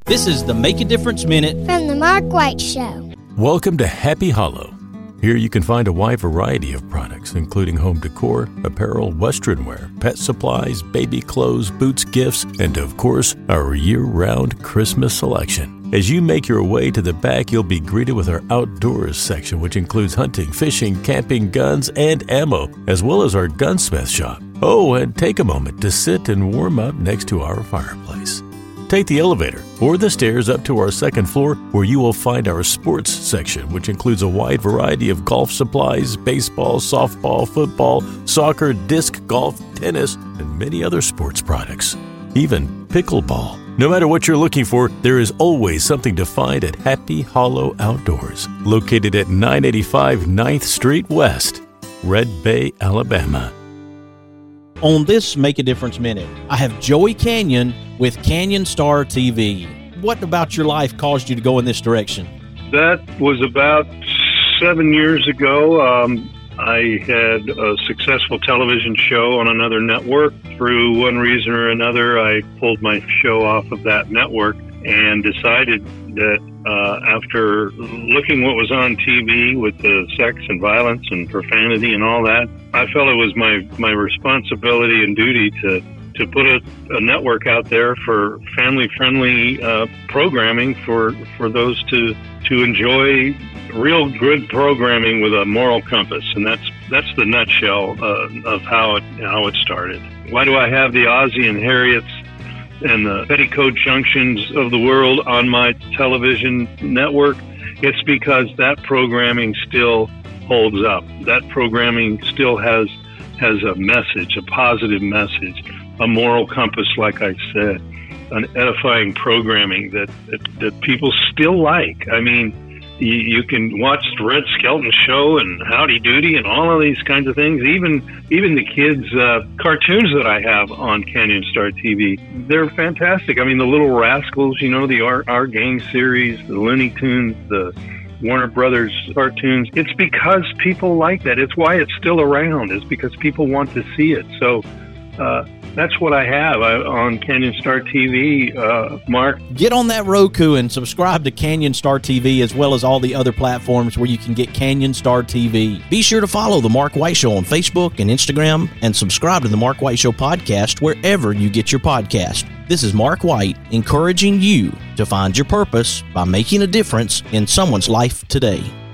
This is the Make a Difference Minute from the Mark White Show. Welcome to Happy Hollow. Here you can find a wide variety of products, including home decor, apparel, western wear, pet supplies, baby clothes, boots, gifts, and of course, our year-round Christmas selection. As you make your way to the back, you'll be greeted with our outdoors section, which includes hunting, fishing, camping, guns, and ammo, as well as our gunsmith shop. Oh, and take a moment to sit and warm up next to our fireplace. Take the elevator or the stairs up to our second floor, where you will find our sports section, which includes a wide variety of golf supplies, baseball, softball, football, soccer, disc golf, tennis, and many other sports products. Even pickleball. No matter what you're looking for, there is always something to find at Happy Hollow Outdoors, located at 985 9th Street West, Red Bay, Alabama. On this Make a Difference Minute, I have Joey Canyon with Canyon Star TV. What about your life caused you to go in this direction? That was about 7 years ago. I had a successful television show on another network. Through one reason or another, I pulled my show off of that network and decided that after looking what was on TV with the sex and violence and profanity and all that, I felt it was my responsibility and duty to put a network out there for family-friendly programming for those to enjoy real good programming with a moral compass. And that's the nutshell of how it started. Why do I have the Ozzie and Harriets and the Petticoat Junctions of the world on my television network? It's because that programming still holds up. That programming still has a message, a positive message, a moral compass, like I said, an edifying programming that people still like. I mean, you can watch the Red Skelton Show and Howdy Doody and all of these kinds of things. Even the kids' cartoons that I have on Canyon Star TV, they're fantastic. I mean, the Little Rascals, the Our Gang series, the Looney Tunes, the Warner Brothers cartoons. It's because people like that. It's why it's still around. It's because people want to see it. So that's what I have on Canyon Star TV, Mark. Get on that Roku and subscribe to Canyon Star TV, as well as all the other platforms where you can get Canyon Star TV. Be sure to follow The Mark White Show on Facebook and Instagram, and subscribe to The Mark White Show podcast wherever you get your podcast. This is Mark White, encouraging you to find your purpose by making a difference in someone's life today.